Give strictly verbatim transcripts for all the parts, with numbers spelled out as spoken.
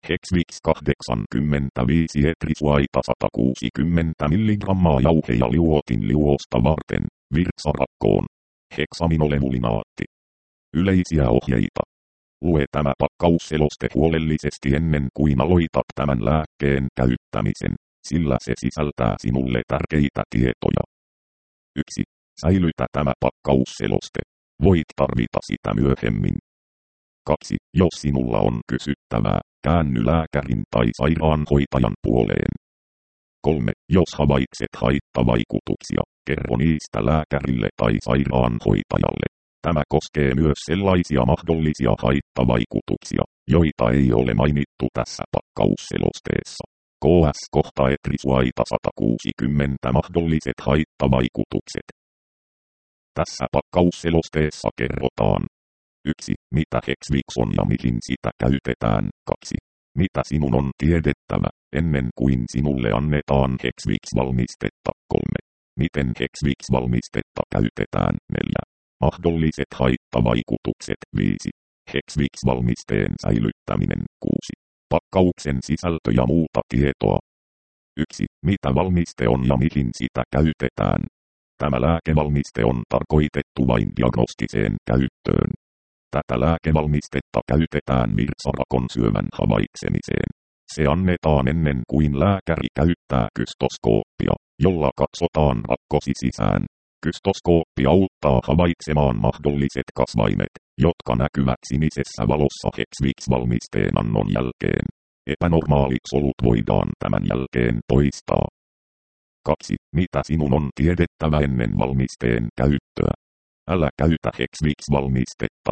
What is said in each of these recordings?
Hexvix kahdeksankymmentäviisi etrisuaita sata kuusikymmentä milligrammaa jauhe- ja liuotin liuosta varten, virtsarakkoon. Heksaminolevulinaatti. Yleisiä ohjeita. Lue tämä pakkausseloste huolellisesti ennen kuin aloitat tämän lääkkeen käyttämisen, sillä se sisältää sinulle tärkeitä tietoja. yksi. Säilytä tämä pakkausseloste. Voit tarvita sitä myöhemmin. kaksi. Jos sinulla on kysyttävää, käänny lääkärin tai sairaanhoitajan puoleen. kolme. Jos havaitset haittavaikutuksia, kerro niistä lääkärille tai sairaanhoitajalle. Tämä koskee myös sellaisia mahdollisia haittavaikutuksia, joita ei ole mainittu tässä pakkausselosteessa. K S kohta etrisuaita sata kuusikymmentä mahdolliset haittavaikutukset. Tässä pakkausselosteessa kerrotaan. yksi. Mitä Hexvix on ja mihin sitä käytetään. kaksi. Mitä sinun on tiedettävä, ennen kuin sinulle annetaan Hexvix-valmistetta. kolme. Miten Hexvix-valmistetta käytetään. neljä. Mahdolliset haittavaikutukset. viisi. Hexvix-valmisteen säilyttäminen. kuusi. Pakkauksen sisältö ja muuta tietoa. yksi. Mitä valmiste on ja mihin sitä käytetään. Tämä lääkevalmiste on tarkoitettu vain diagnostiseen käyttöön. Tätä lääkevalmistetta käytetään virtsarakon syövän havaitsemiseen. Se annetaan ennen kuin lääkäri käyttää kystoskooppia, jolla katsotaan rakkosi sisään. Kystoskooppi auttaa havaitsemaan mahdolliset kasvaimet, jotka näkyvät sinisessä valossa Hexvix-valmisteen annon jälkeen. Epänormaalit solut voidaan tämän jälkeen poistaa. kaksi. Mitä sinun on tiedettävä ennen valmisteen käyttöä? Älä käytä Hexvix-valmistetta.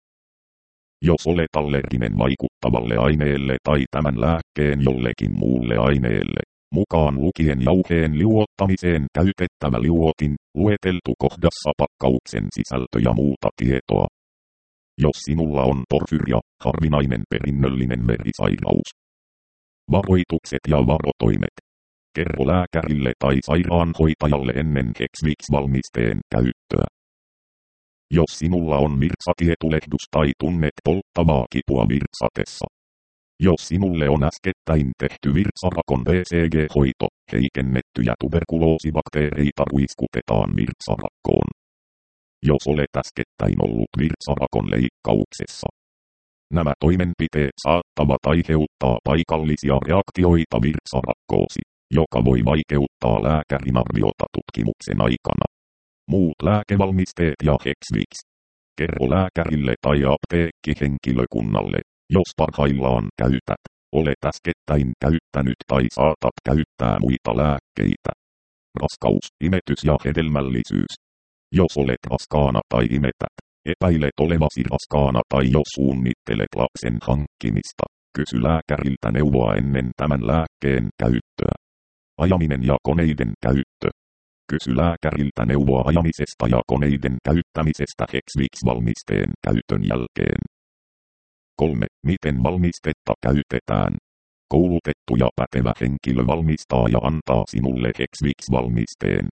Jos olet allerginen vaikuttavalle aineelle tai tämän lääkkeen jollekin muulle aineelle, mukaan lukien jauheen liuottamiseen käytettävä liuotin, lueteltu kohdassa pakkauksen sisältö ja muuta tietoa. Jos sinulla on porfyria, harvinainen perinnöllinen verisairaus. Varoitukset ja varotoimet. Kerro lääkärille tai sairaanhoitajalle ennen Hexvix-valmisteen käyttöä. Jos sinulla on virtsatietulehdus tai tunnet polttavaa kipua virtsatessa. Jos sinulle on äskettäin tehty virtsarakon B C G-hoito, heikennettyjä tuberkuloosibakteereita ruiskutetaan virtsarakkoon. Jos olet äskettäin ollut virtsarakon leikkauksessa. Nämä toimenpiteet saattavat aiheuttaa paikallisia reaktioita virtsarakkoosi, joka voi vaikeuttaa lääkärin arviota tutkimuksen aikana. Muut lääkevalmisteet ja Hexvix. Kerro lääkärille tai apteekkihenkilökunnalle, jos parhaillaan käytät, olet äskettäin käyttänyt tai saatat käyttää muita lääkkeitä. Raskaus, imetys ja hedelmällisyys. Jos olet raskaana tai imetät, epäilet olevasi raskaana tai jos suunnittelet lapsen hankkimista, kysy lääkäriltä neuvoa ennen tämän lääkkeen käyttöä. Ajaminen ja koneiden käyttö. Kysy lääkäriltä neuvoa ajamisesta ja koneiden käyttämisestä Hexvix-valmisteen käytön jälkeen. kolme. Miten valmistetta käytetään? Koulutettu ja pätevä henkilö valmistaa ja antaa sinulle Hexvix-valmisteen.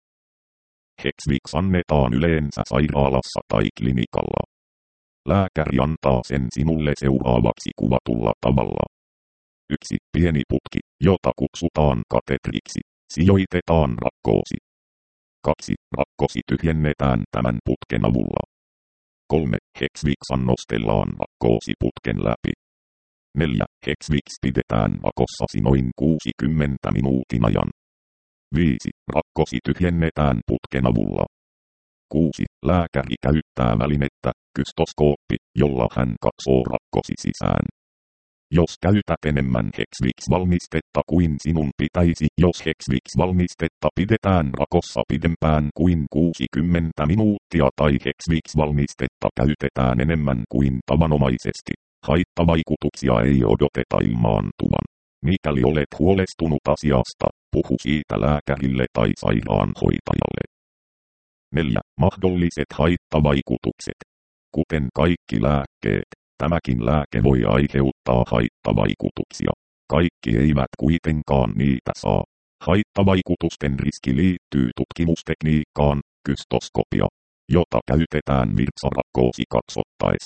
Hexvix annetaan yleensä sairaalassa tai klinikalla. Lääkäri antaa sen sinulle seuraavaksi kuvatulla tavalla. yksi. Pieni putki, jota kutsutaan katetriksi, sijoitetaan rakkoosi. kaksi. Rakkosi tyhjennetään tämän putken avulla. kolme. Hexvix annostellaan rakkoosi putken läpi. neljä. Hexvix pidetään rakossasi noin kuusikymmentä minuutin ajan. viisi. Rakkosi tyhjennetään putken avulla. kuusi. Lääkäri käyttää välinettä, kystoskooppi, jolla hän katsoo rakkosi sisään. Jos käytät enemmän Hexvix-valmistetta kuin sinun pitäisi, jos Hexvix-valmistetta pidetään rakossa pidempään kuin kuusikymmentä minuuttia tai Hexvix-valmistetta käytetään enemmän kuin tavanomaisesti, haittavaikutuksia ei odoteta ilmaantuvan. Mikäli olet huolestunut asiasta, puhu siitä lääkärille tai sairaanhoitajalle. neljä. Mahdolliset haittavaikutukset. Kuten kaikki lääkkeet, tämäkin lääke voi aiheuttaa haittavaikutuksia. Kaikki eivät kuitenkaan niitä saa. Haittavaikutusten riski liittyy tutkimustekniikkaan, kystoskopia, jota käytetään virtsarakkoosi katsottaessa.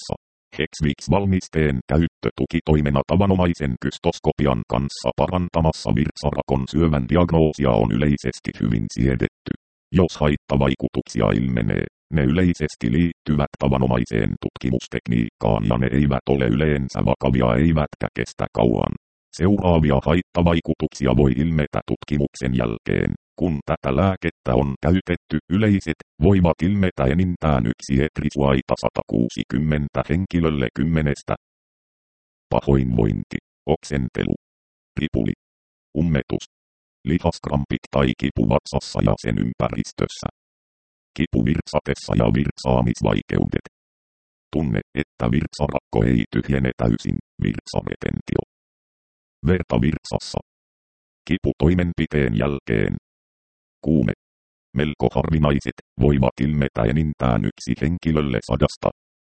Hexvix-valmisteen käyttö tukitoimena tavanomaisen kystoskopian kanssa parantamassa virtsarakon syövän diagnoosia on yleisesti hyvin siedetty. Jos haittavaikutuksia ilmenee, ne yleisesti liittyvät tavanomaiseen tutkimustekniikkaan ja ne eivät ole yleensä vakavia eivätkä kestä kauan. Seuraavia haittavaikutuksia voi ilmetä tutkimuksen jälkeen. Kun tätä lääkettä on käytetty, yleiset voivat ilmetä enintään yksi etrisuaita sata kuusikymmentä henkilölle kymmenestä. Pahoinvointi, oksentelu, ripuli, ummetus, lihaskrampit tai kipu vatsassa ja sen ympäristössä. Kipu virtsatessa ja virtsaamisvaikeudet. Tunne, että virtsarakko ei tyhjene täysin, virtsaretentio. Verta virtsassa. Kipu toimenpiteen jälkeen. Kuume. Melko harvinaiset, voivat ilmetä enintään yksi henkilölle sadasta.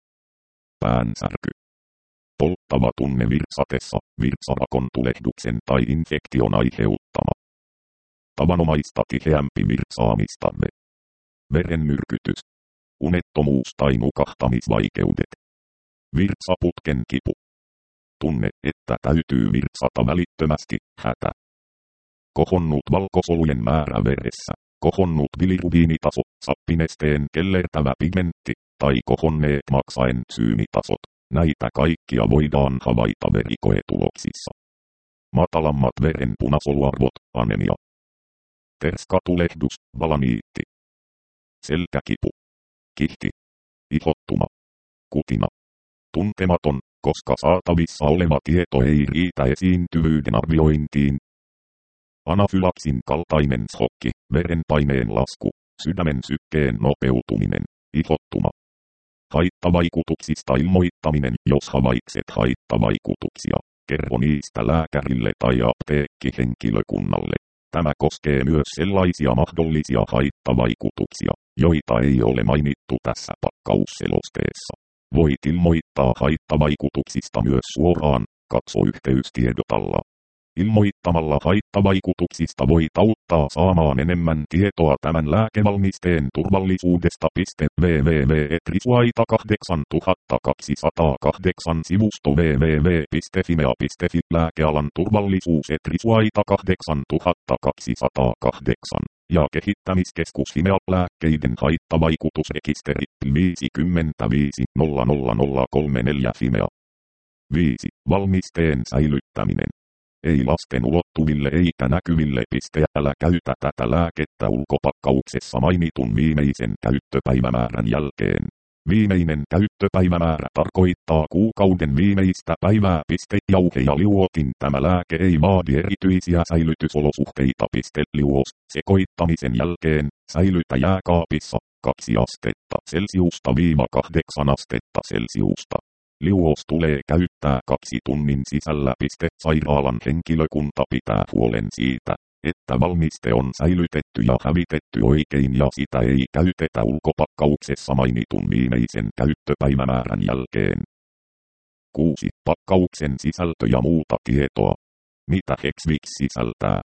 Päänsärky. Polttava tunne virtsatessa, virtsarakon tulehduksen tai infektion aiheuttama. Tavanomaista tiheämpi virtsaamistarve. Verenmyrkytys. Unettomuus tai nukahtamisvaikeudet. Virtsaputken kipu. Tunne, että täytyy virtsata välittömästi, hätä. Kohonnut valkosolujen määrä veressä, kohonnut bilirubiinitaso, sappinesteen kellertävä pigmentti, tai kohonneet maksaensyymitasot. Näitä kaikkia voidaan havaita verikoetuloksissa. Matalammat veren punasoluarvot, anemia. Terskatulehdus, balaniitti. Selkäkipu. Kihti. Ihottuma. Kutina. Tuntematon, koska saatavissa oleva tieto ei riitä esiintyvyyden arviointiin. Anafylaksin kaltainen shokki, verenpaineen lasku, sydämen sykkeen nopeutuminen, ihottuma. Haittavaikutuksista ilmoittaminen, jos havaitset haittavaikutuksia. Kerro niistä lääkärille tai apteekkihenkilökunnalle. Tämä koskee myös sellaisia mahdollisia haittavaikutuksia, joita ei ole mainittu tässä pakkausselosteessa. Voit ilmoittaa haittavaikutuksista myös suoraan, katso yhteystiedot alla. Ilmoittamalla haittavaikutuksista voit auttaa saamaan enemmän tietoa tämän lääkevalmisteen turvallisuudesta. www piste etrisuaita kahdeksantuhattakaksisataakahdeksan sivusto www piste fimea piste fi Lääkealan turvallisuus Etrisuaita kahdeksantuhattakaksisataakahdeksan ja kehittämiskeskus Fimea lääkkeiden haittavaikutusrekisteri viisikymmentäviisi nolla nolla nolla kolmekymmentäneljä Fimea. viisi. Valmisteen säilyttäminen. Ei lasten ulottuville eikä näkyville. Älä käytä tätä lääkettä ulkopakkauksessa mainitun viimeisen käyttöpäivämäärän jälkeen. Viimeinen käyttöpäivämäärä tarkoittaa kuukauden viimeistä päivää. Jauhe ja liuotin. Tämä lääke ei vaadi erityisiä säilytysolosuhteita. Liuos sekoittamisen jälkeen säilytä jääkaapissa kaksi astetta Celsiusta viiva kahdeksan astetta Celsiusta. Liuos tulee käyttää kaksi tunnin sisällä. Sairaalan henkilökunta pitää huolen siitä, että valmiste on säilytetty ja hävitetty oikein ja sitä ei käytetä ulkopakkauksessa mainitun viimeisen käyttöpäivämäärän jälkeen. kuusi. Pakkauksen sisältö ja muuta tietoa. Mitä Hexvix sisältää?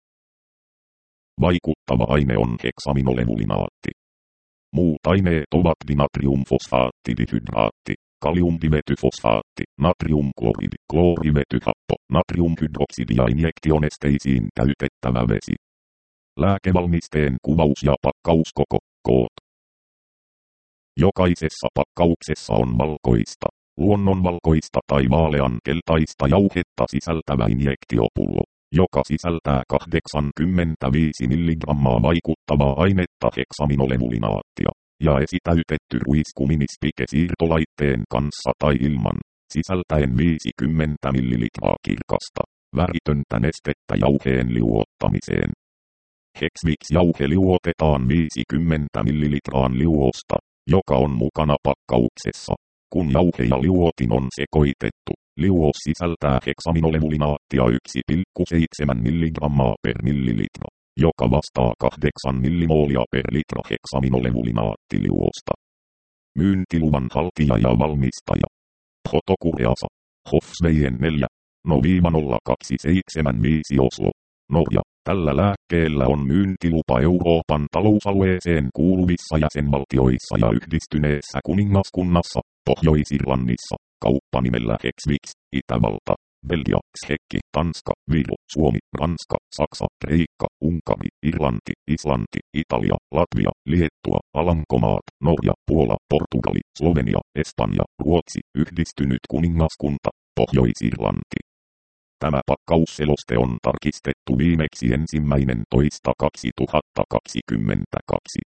Vaikuttava aine on heksaminolevulinaatti. Muut aineet ovat dinatriumfosfaatti, kaliumdivetyfosfaatti, natriumkloridi, kloorivetyhappo, natriumhydroksidi ja injektionesteisiin käytettävä vesi. Lääkevalmisteen kuvaus ja pakkauskoko, koot. Jokaisessa pakkauksessa on valkoista, luonnonvalkoista tai vaalean keltaista jauhetta sisältävä injektiopullo, joka sisältää kahdeksankymmentäviisi milligrammaa vaikuttavaa ainetta heksaminolevulinaattia. Ja esitäytetty ruiskuministike siirtolaitteen kanssa tai ilman, sisältäen viisikymmentä millilitraa kirkasta, väritöntä nestettä jauheen liuottamiseen. Hexvix-jauhe liuotetaan viisikymmentä millilitraan liuosta, joka on mukana pakkauksessa. Kun jauhe ja liuotin on sekoitettu, liuos sisältää heksaminolevulinaattia yksi pilkku seitsemän milligrammaa per millilitra, joka vastaa kahdeksan millimoolia per litra heksaminolevulinaatiliuosta. Myyntiluvan haltija ja valmistaja. Fotokureasa. Hofsveien neljä. nolla kaksi seitsemän viisi Oslo. Norja. Tällä lääkkeellä on myyntilupa Euroopan talousalueeseen kuuluvissa jäsenvaltioissa ja Yhdistyneessä kuningaskunnassa, Pohjois-Irlannissa, kauppanimellä Hexvix, Itävalta, Belgia, Tsekki, Tanska, Viro, Suomi, Ranska, Saksa, Kreikka, Unkari, Irlanti, Islanti, Italia, Latvia, Liettua, Alankomaat, Norja, Puola, Portugali, Slovenia, Espanja, Ruotsi, Yhdistynyt kuningaskunta, Pohjois-Irlanti. Tämä pakkausseloste on tarkistettu viimeksi ensimmäinen toista kaksituhattakaksikymmentäkaksi.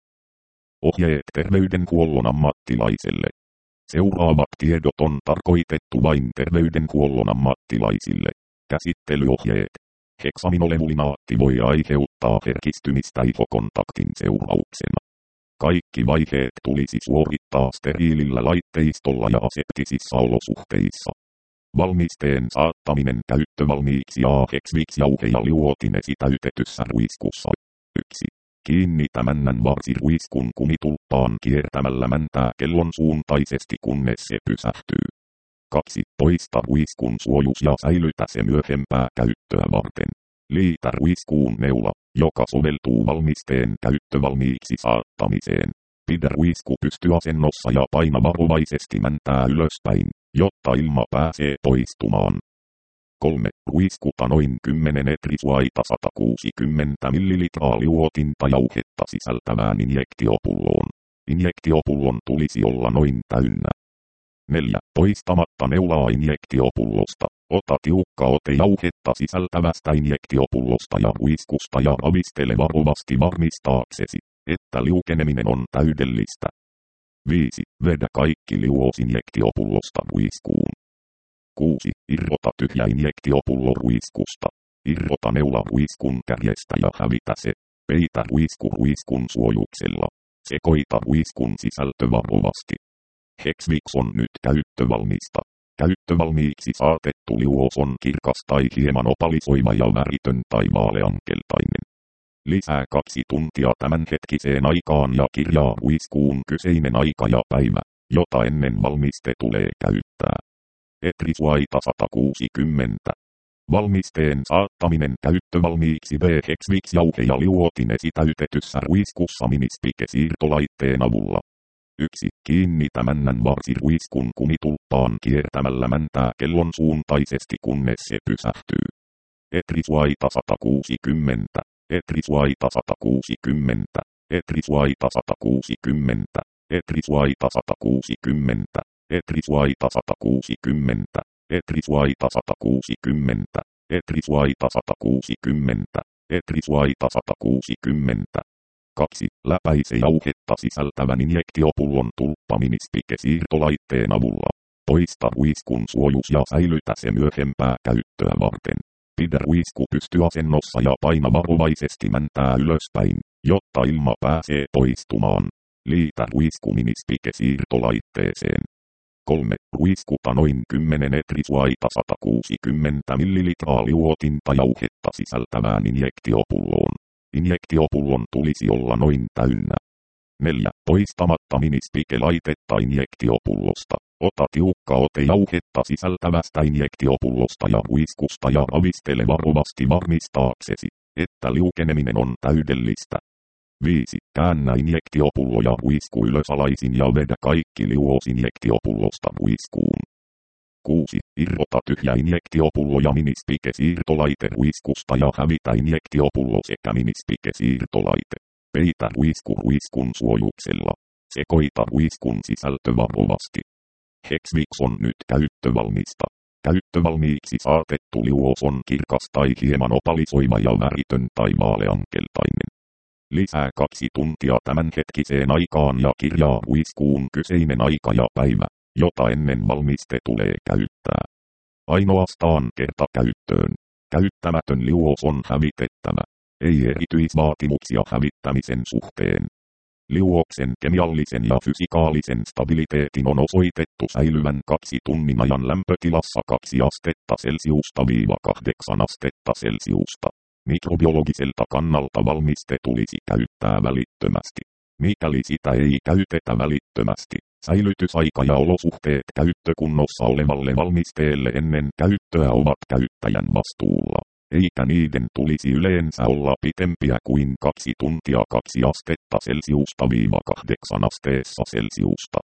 Ohjeet terveydenhuollon ammattilaiselle. Seuraavat tiedot on tarkoitettu vain terveydenhuollon ammattilaisille. Käsittelyohjeet. Heksaminolevulinaatti voi aiheuttaa herkistymistä ihokontaktin seurauksena. Kaikki vaiheet tulisi suorittaa steriilillä laitteistolla ja aseptisissa olosuhteissa. Valmisteen saattaminen käyttövalmiiksi ja Hexvix-jauhe ja liuotin esitäytetyssä ruiskussa. yksi. Kiinnitä männän varsiruiskun kumitulppaan kiertämällä mäntää kellon suuntaisesti kunnes se pysähtyy. kaksi. Poista ruiskun suojus ja säilytä se myöhempää käyttöä varten. Liitä ruiskuun neula, joka soveltuu valmisteen käyttövalmiiksi saattamiseen. Pidä ruisku pystyasennossa ja paina varovaisesti mäntää ylöspäin, jotta ilma pääsee poistumaan. kolme. Ruiskuta noin kymmenen etrisuaita sata kuusikymmentä millilitraa liuotinta jauhetta sisältävään injektiopulloon. Injektiopullon tulisi olla noin täynnä. neljä. Poistamatta neulaa injektiopullosta. Ota tiukka ote jauhetta sisältävästä injektiopullosta ja ruiskusta ja ravistele varovasti varmistaaksesi, että liukeneminen on täydellistä. viisi. Vedä kaikki liuos injektiopullosta ruiskuun. kuusi. Irrota tyhjä injektiopullo ruiskusta. Irrota neula ruiskun kärjestä ja hävitä se. Peitä ruisku ruiskun suojuksella. Sekoita ruiskun sisältö varovasti. Hexvix on nyt käyttövalmista. Käyttövalmiiksi saatettu liuos on kirkas tai hieman opalisoiva ja väritön tai vaaleankeltainen. Lisää kaksi tuntia tämänhetkiseen aikaan ja kirjaa ruiskuun kyseinen aika ja päivä, jota ennen valmiste tulee käyttää. Etrisuaita sata kuusikymmentä. Valmisteen saattaminen käyttövalmiiksi V-Hexvix-jauhe ja liuotin esitäytetyssä ruiskussa minispike-siirtolaitteen avulla. yksi. Kiinnitä männän varsiruiskun kumitulppaan kiertämällä mäntää kellon suuntaisesti kunnes se pysähtyy. Etrisuaita sata kuusikymmentä. Etrisuaita sata kuusikymmentä. Etrisuaita sata kuusikymmentä. Etrisuaita sata kuusikymmentä. Etrisuaita sata kuusikymmentä. Etrisuaita sata kuusikymmentä. Etrisuaita sata kuusikymmentä. Etrisuaita sata kuusikymmentä. kaksi. Läpäise jauhetta sisältävän injektiopullon tulppa minispike-siirtolaitteen avulla. Poista ruiskun suojus ja säilytä se myöhempää käyttöä varten. Pidä ruisku pystyasennossa ja paina varovaisesti mäntää ylöspäin, jotta ilma pääsee poistumaan. Liitä ruisku minispike-siirtolaitteeseen. kolme. Ruiskuta noin kymmenen etrisuaita sata kuusikymmentä millilitraa liuotinta jauhetta sisältävään injektiopulloon. Injektiopullon tulisi olla noin täynnä. neljä. Poistamatta minispike-laitetta injektiopullosta. Ota tiukka ote jauhetta sisältävästä injektiopullosta ja ruiskusta ja ravistele varovasti varmistaaksesi, että liukeneminen on täydellistä. viisi. Käännä injektiopullo ja ruisku ylösalaisin ja vedä kaikki liuos injektiopullosta ruiskuun. kuusi. Irrota tyhjä injektiopullo ja minispike-siirtolaite ruiskusta ja hävitä injektiopullo sekä minispike-siirtolaite. Peitä ruisku ruiskun suojuksella. Sekoita ruiskun sisältö varovasti. Hexvix on nyt käyttövalmista. Käyttövalmiiksi saatettu liuos on kirkas tai hieman opalisoiva ja väritön tai vaaleankeltainen. Lisää kaksi tuntia tämänhetkiseen aikaan ja kirjaa ruiskuun kyseinen aika ja päivä, jota ennen valmiste tulee käyttää. Ainoastaan kertakäyttöön. Käyttämätön liuos on hävitettävä. Ei erityisvaatimuksia hävittämisen suhteen. Liuoksen kemiallisen ja fysikaalisen stabiliteetin on osoitettu säilyvän kaksi tunnin ajan lämpötilassa kaksi astetta Celsiusta viiva kahdeksan astetta Celsiusta. Mikrobiologiselta kannalta valmiste tulisi käyttää välittömästi. Mikäli sitä ei käytetä välittömästi, säilytysaika ja olosuhteet käyttökunnossa olevalle valmisteelle ennen käyttöä ovat käyttäjän vastuulla, eikä niiden tulisi yleensä olla pitempiä kuin kaksi tuntia kaksi astetta Celsiusta viiva kahdeksan asteessa Celsiusta.